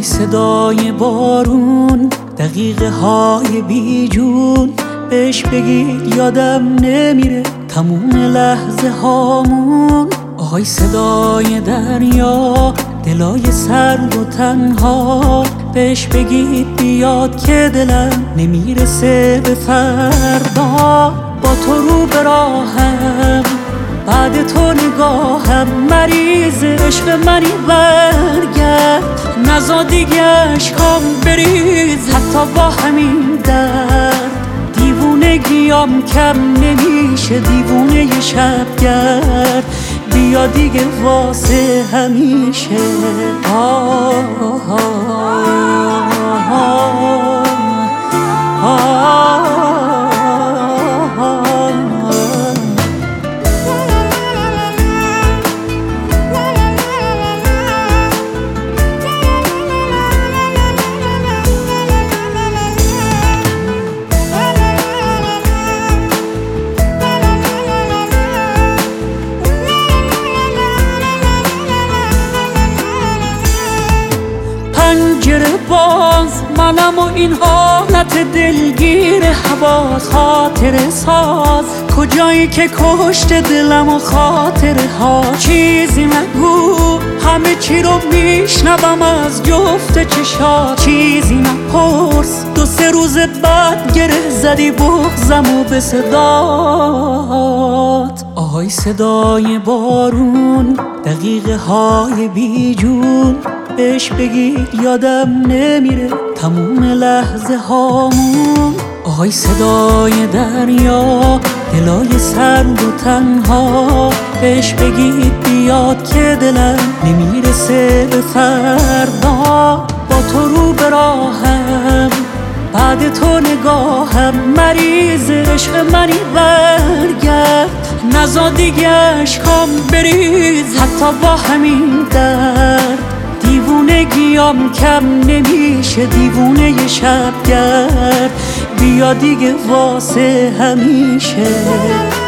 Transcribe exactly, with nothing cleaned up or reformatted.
آهای صدای بارون، دقیقه های بی جون، بهش بگید یادم نمیره تموم لحظه هامون. آهای صدای دریا، دلای سرد و تنها، بهش بگید بیاد که دلم نمیرسه به فردا. با تو رو به راهم، بعد تو نگاهم، مریض عشق منی برگرد، نزا دیگه عشقام بریز حتی با همین درد. دیوونگیام کم نمیشه، دیوونه ی شبگرد، بیا دیگه واسه همیشه. آه آه آه آه آه. پنجره باز، منم و این حالت دلگیر حواس، خاطر ساز کجایی که کشت دلم و خاطره ها. چیزی نگو، همه چی رو میشنوم از جفت چشات. چیزی نپرس، دو سه روز بعد گره زدی بغضم و به صدات. آهای صدای بارون، دقیقه های بی جون، بهش بگید یادم نمیره تموم لحظه هامون. آهای صدای دریا، دلای سرد و تنها، بهش بگید بیاد که دلم نمیرسه به فردا. با تو رو به راهم، بعد تو نگاهم، مریض عشق منی برگرد، نزا دیگه عشقام بریز حتی با همین درد. دیوونگیام کم نمیشه، دیوونه ی شبگرد، بیا دیگه واسه همیشه.